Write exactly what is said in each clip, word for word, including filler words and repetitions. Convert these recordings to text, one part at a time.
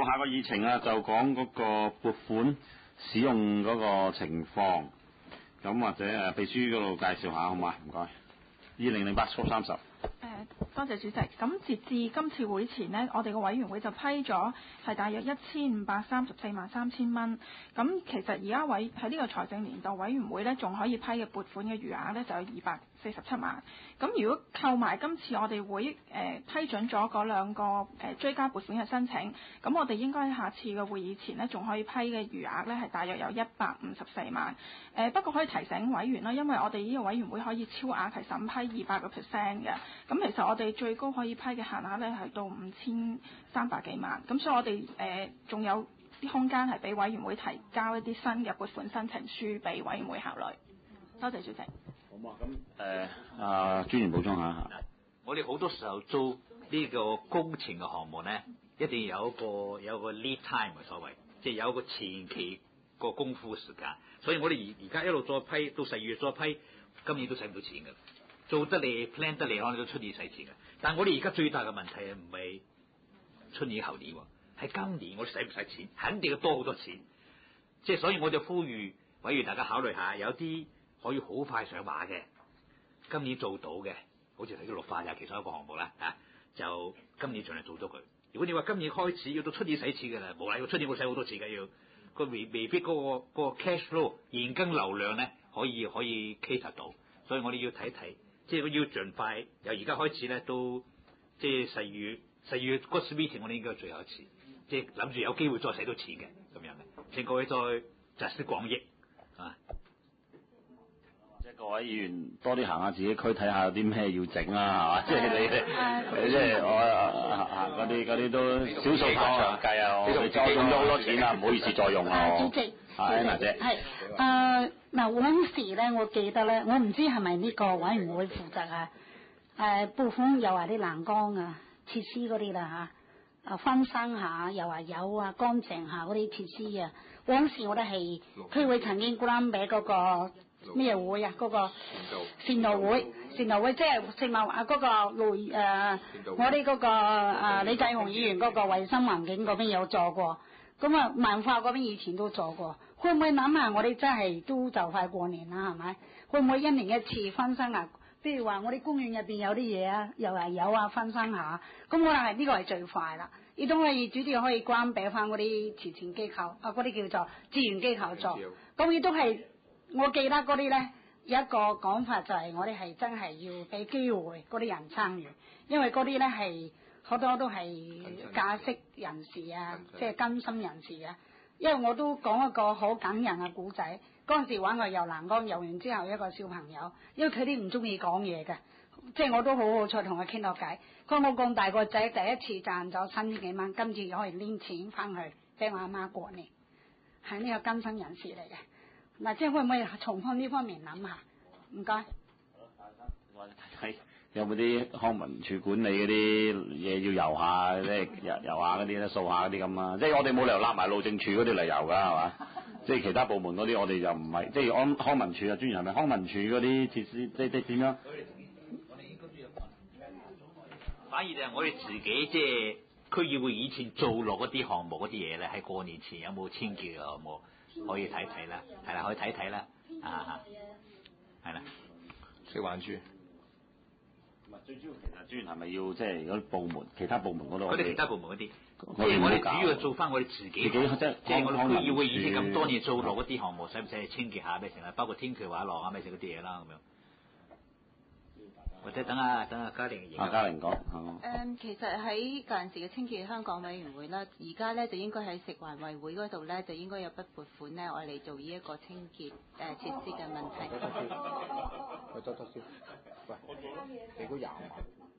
下個議程啊，就講嗰個撥款使用嗰個情況，咁或者誒秘書嗰度介紹下好嘛？唔該。二零零八速三十。 誒，多謝主席。咁截至今次會前呢，我哋個委員會就批咗係大約一千五百三十四萬三千蚊。咁其實而家委喺呢個財政年度委員會呢，仲可以批嘅撥款嘅餘額呢，就有二百四十七萬。咁如果扣埋今次我哋會誒、呃、批准咗嗰兩個誒、呃、追加撥款嘅申請，咁我哋應該喺下次嘅會議前呢，仲可以批嘅餘額呢，係大約有一百五十四萬。誒、呃、不過可以提醒委員啦，因為我哋呢個委員會可以超額提審批二百個 percent 嘅。咁其實我哋最高可以批嘅限額咧係到五千三百幾萬，咁所以我哋誒仲有啲空間係俾委員會提交一啲新嘅撥款申請書俾委員會考慮。多謝主席。 好嘛，咁誒啊專員補充下。 我哋好多時候做呢個工程嘅項目咧，一定有一個有一個 lead time 嘅所謂，即係有一個前期個功夫時間。所以我哋而而家一路再批到十二月再批，今年都使唔到錢㗎。做得嚟 plan 得嚟，可能都出年使錢嘅。但係我哋而家最大嘅問題唔係出年後年，係今年我哋使唔使錢，肯定要多好多錢。即係所以我就呼籲委員大家考慮下，有啲可以好快上馬嘅，今年做到嘅，好似睇到綠化有其中一個項目啦，啊，就今年盡量做到佢。如果你話今年開始要到出年使錢嘅啦，無論出年會使好多錢嘅，要個未未必嗰個嗰個 cash flow 現金流量咧可以可以 cater 到，所以我哋要睇睇。即係要盡快，由而家開始咧，都即係十月十月嗰次 meeting，我哋應該最後一次，即係諗住有機會再使到錢嘅咁樣嘅。請各位再集思廣益啊！ 即係各位議員多啲行下自己區，睇下有啲咩要整啦，係嘛？即係你即係我嗰啲嗰啲都少數派上計啊！我哋再用咗好多錢啦，唔好意思再用啦。 主席， 係娜姐。 係誒。嗱嗰陣時咧，我記得咧，我唔知係咪呢個委員會負責啊？誒撥款又話啲欄杆啊、設施嗰啲啦嚇，啊翻新下又話有啊乾淨下嗰啲設施啊。嗰陣時我哋係區會曾經關俾嗰個咩會啊？嗰、嗰個善道會，善道會即係食物啊嗰個雷誒，我哋嗰個啊李繼雄議員嗰個衞生環境嗰邊有做過。咁啊，文化嗰邊以前都做過，會唔會諗下我哋真係都就快過年啦，係咪？會唔會一年一次翻新啊？譬如話我哋公園入邊有啲嘢啊，又係有啊翻新下，咁可能係呢個係最快啦。亦都可以主要可以關閉翻嗰啲慈善機構啊，嗰啲叫做資源機構做。咁亦都係我記得嗰啲咧有一個講法就係我哋係真係要俾機會嗰啲人參與，因為嗰啲咧係。好多都係假釋人士啊，即係甘心人士啊。因為我都講一個好感人嘅古仔，嗰陣時玩個遊欄杆，遊完之後一個小朋友，因為佢啲唔中意講嘢嘅，即係我都好好彩同佢傾到偈。佢我咁大個仔第一次賺咗三千幾蚊，今次可以拎錢翻去俾我阿媽過年，係呢個甘心人士嚟嘅。嗱，即係可唔可以從翻呢方面諗下？唔該。 係有冇啲康文署管理嗰啲嘢要遊下，即係遊遊下嗰啲咧，掃下嗰啲咁啊？即係我哋冇理由揦埋路政署嗰啲嚟遊㗎，係嘛？即係其他部門嗰啲，我哋又唔係，即係康康文署啊，專員係咪康文署嗰啲設施，即係即係點樣？ 反而就係我哋自己即係區議會以前做落嗰啲項目嗰啲嘢咧，喺過年前有冇清潔啊？有冇可以睇睇啦？係啦，可以睇睇啦，啊，係啦， 食環署。 唔係最主要，其實專員係咪要即係嗰啲部門，其他部門嗰度？ 嗰啲其他部門嗰啲，即我係我哋主要做翻我哋自己， 自己即係即係我哋區議會以前咁多年做落嗰啲項目，使唔使清潔下咩成啊？包括天橋啊、廊啊咩成嗰啲嘢啦咁樣。或者等下等下嘉玲啊，嘉玲講。 誒，其實喺嗰陣時嘅清潔香港委員會啦，而家咧就應該喺食環委會嗰度咧，就應該有筆撥款咧，我嚟做呢一個清潔誒設施嘅問題。 喂，得得先，喂，你估廿萬？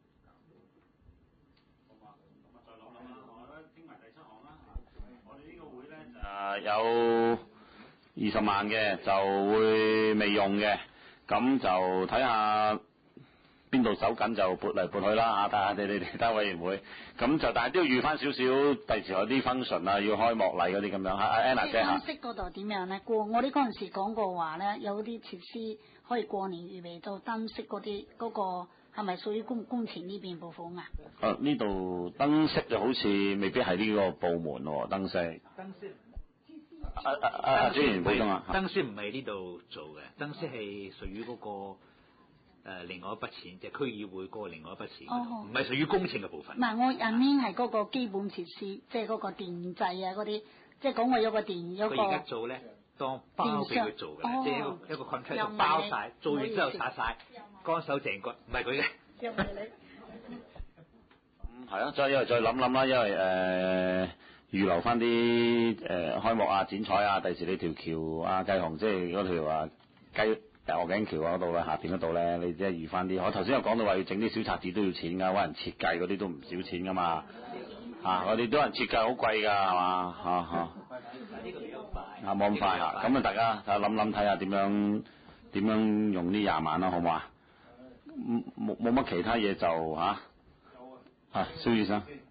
好嘛，咁啊再諗諗啦，我咧聽埋第七項啦。我哋呢個會咧就有二十萬嘅，就會未用嘅。咁就睇下邊度手緊就撥嚟撥去啦嚇，睇下你哋其他委員會，咁就但係都要預翻少少，第時有啲 function 啊，要開幕禮嗰啲咁樣嚇。阿 Anna 姐嚇， 燈飾嗰度點樣咧？過我哋嗰陣時講過話咧，有啲設施可以過年預備做燈飾嗰啲嗰個係咪屬於工工程呢邊部分啊？ 啊，呢度燈飾就好似未必係呢個部門喎，燈飾。 燈飾。 啊啊啊！專員補充啊， 燈飾唔係呢度做嘅，燈飾係屬於嗰個。誒、呃、另外一筆錢，即係區議會嗰個另外一筆錢，唔係、哦、屬於工程嘅部分。 唔係，我入面係嗰個基本設施，即係嗰個電掣啊嗰啲，即係講我有個電有個。 佢而家做咧，當包俾佢做嘅，哦、即係一個一個 contract 就包晒，做完之後拆晒，乾手淨骨，唔係佢嘅。 又唔係你。咁係啊，再因為再諗諗啦，因為誒、呃、預留翻啲誒開幕啊、剪彩啊，第時你條橋啊、計紅，即係嗰條啊計。鵝頸橋嗰度啦，下邊嗰度咧，你即係預翻啲。我頭先有講到話要整啲小冊子都要錢㗎，揾人設計嗰啲都唔少錢㗎嘛。啊，我哋都有人設計好貴㗎，係嘛？嚇嚇。啊，冇咁快嚇，咁啊大家睇諗諗睇下點樣點樣用呢廿萬啦，好唔好啊？冇冇乜其他嘢就嚇。啊，蕭醫生。